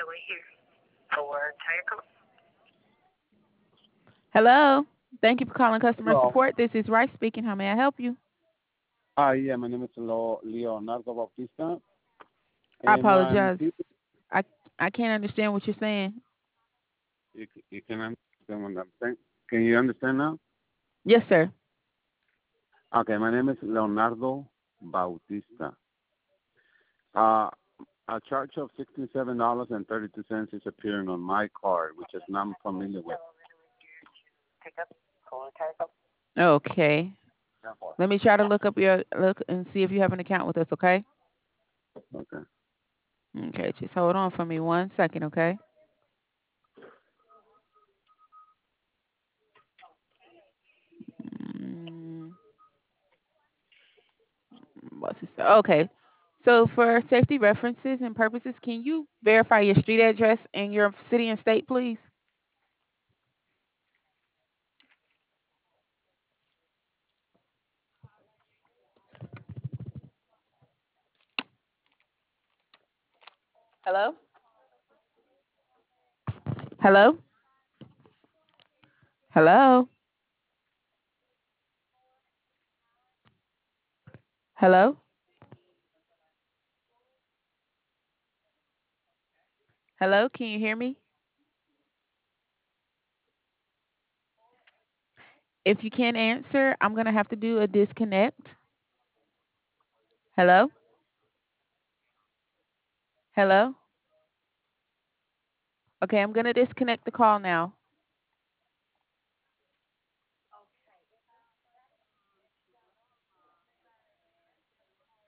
Hello. Thank you for calling customer Hello. support. This is Rice speaking. How may I help you? Yeah, my name is Leonardo Bautista, I and apologize. I I can't understand what you're saying. you can understand what I'm saying. Can you understand now? Yes, sir. Okay, my name is Leonardo Bautista. Uh, a charge of $67.32 is appearing on my card, which is not familiar with. Okay. Let me try to look and see if you have an account with us, okay? Okay. Okay, just hold on for me 1 second, okay? Mm, what's this? Okay. So for safety references and purposes, can you verify your street address and your city and state, please? Hello? Hello? Hello? Hello? Hello? Can you hear me? If you can't answer, I'm going to have to do a disconnect. Hello? Hello? Okay, I'm going to disconnect the call now.